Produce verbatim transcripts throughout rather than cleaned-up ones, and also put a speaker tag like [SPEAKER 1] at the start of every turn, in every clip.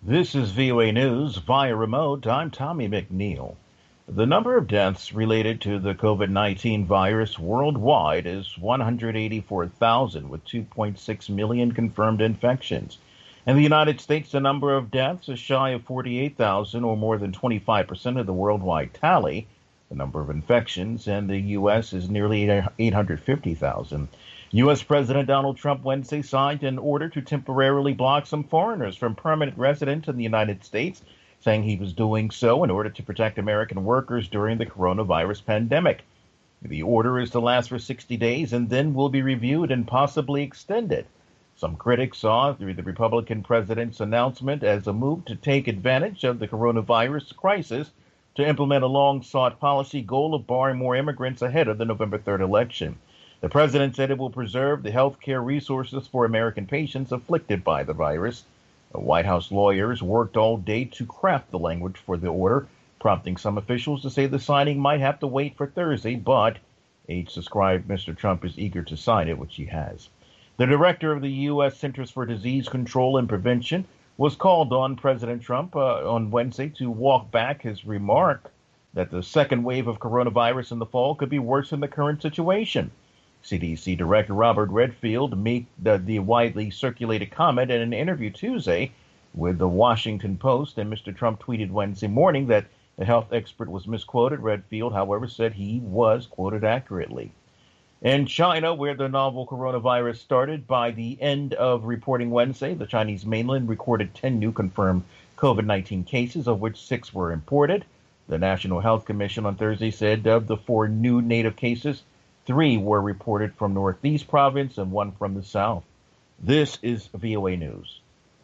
[SPEAKER 1] This is V O A News via remote. I'm Tommy McNeil. The number of deaths related to the COVID nineteen virus worldwide is one hundred eighty-four thousand, with two point six million confirmed infections. In the United States, the number of deaths is shy of forty-eight thousand, or more than twenty-five percent of the worldwide tally. The number of infections in the U S is nearly eight hundred fifty thousand. U S. President Donald Trump Wednesday signed an order to temporarily block some foreigners from permanent residence in the United States, saying he was doing so in order to protect American workers during the coronavirus pandemic. The order is to last for sixty days and then will be reviewed and possibly extended. Some critics saw the Republican president's announcement as a move to take advantage of the coronavirus crisis to implement a long-sought policy goal of barring more immigrants ahead of the November third election. The president said it will preserve the health care resources for American patients afflicted by the virus. The White House lawyers worked all day to craft the language for the order, prompting some officials to say the signing might have to wait for Thursday, but aides described Mister Trump as eager to sign it, which he has. The director of the U S. Centers for Disease Control and Prevention was called on President Trump uh, on Wednesday to walk back his remark that the second wave of coronavirus in the fall could be worse than the current situation. C D C Director Robert Redfield made the, the widely circulated comment in an interview Tuesday with the Washington Post, and Mister Trump tweeted Wednesday morning that the health expert was misquoted. Redfield, however, said he was quoted accurately. In China, where the novel coronavirus started, by the end of reporting Wednesday, the Chinese mainland recorded ten new confirmed COVID nineteen cases, of which six were imported. The National Health Commission on Thursday said of the four new native cases, three were reported from Northeast Province and one from the South. This is V O A News.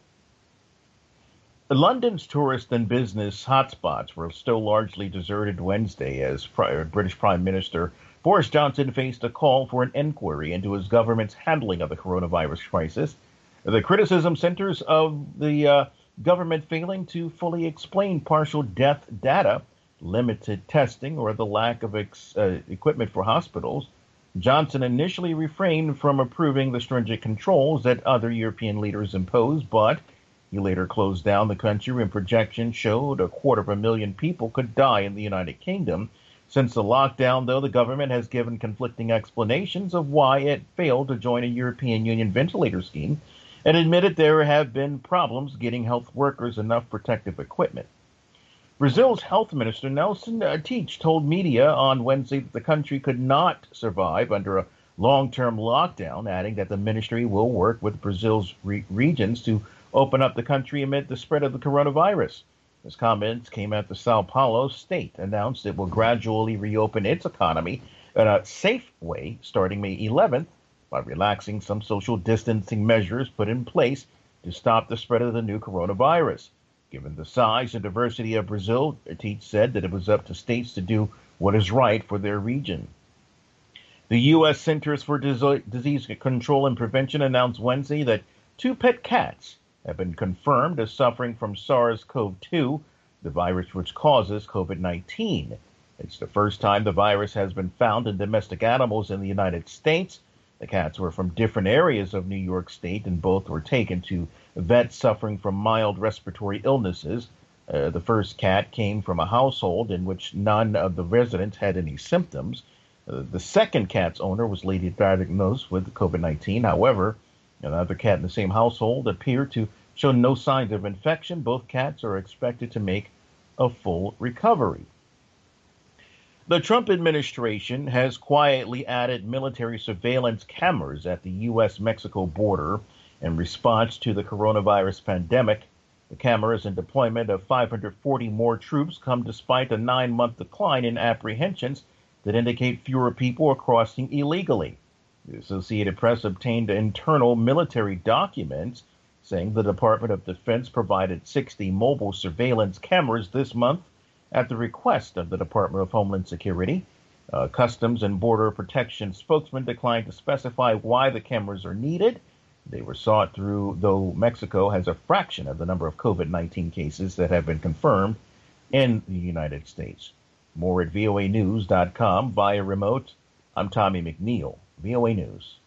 [SPEAKER 1] London's tourist and business hotspots were still largely deserted Wednesday as British Prime Minister Boris Johnson faced a call for an inquiry into his government's handling of the coronavirus crisis. The criticism centers of the uh, government failing to fully explain partial death data, limited testing, or the lack of ex- uh, equipment for hospitals. Johnson initially refrained from approving the stringent controls that other European leaders imposed, but he later closed down the country when projections showed a quarter of a million people could die in the United Kingdom. Since the lockdown, though, the government has given conflicting explanations of why it failed to join a European Union ventilator scheme and admitted there have been problems getting health workers enough protective equipment. Brazil's health minister, Nelson Teich, told media on Wednesday that the country could not survive under a long-term lockdown, adding that the ministry will work with Brazil's re- regions to open up the country amid the spread of the coronavirus. His comments came after Sao Paulo state announced it will gradually reopen its economy in a safe way starting May eleventh by relaxing some social distancing measures put in place to stop the spread of the new coronavirus. Given the size and diversity of Brazil, Teach said that it was up to states to do what is right for their region. The U S. Centers for Disease Control and Prevention announced Wednesday that two pet cats have been confirmed as suffering from SARS-C o V two, the virus which causes COVID nineteen. It's the first time the virus has been found in domestic animals in the United States. The cats were from different areas of New York State, and both were taken to vets suffering from mild respiratory illnesses. Uh, the first cat came from a household in which none of the residents had any symptoms. Uh, the second cat's owner was later diagnosed with COVID nineteen. However, another cat in the same household appeared to show no signs of infection. Both cats are expected to make a full recovery. The Trump administration has quietly added military surveillance cameras at the U S Mexico border in response to the coronavirus pandemic. The cameras and deployment of five hundred forty more troops come despite a nine-month decline in apprehensions that indicate fewer people are crossing illegally. The Associated Press obtained internal military documents saying the Department of Defense provided sixty mobile surveillance cameras this month at the request of the Department of Homeland Security. Uh, Customs and Border Protection spokesman declined to specify why the cameras are needed. They were sought through, though Mexico has a fraction of the number of COVID nineteen cases that have been confirmed in the United States. More at V O A news dot com via remote. I'm Tommy McNeil, V O A News.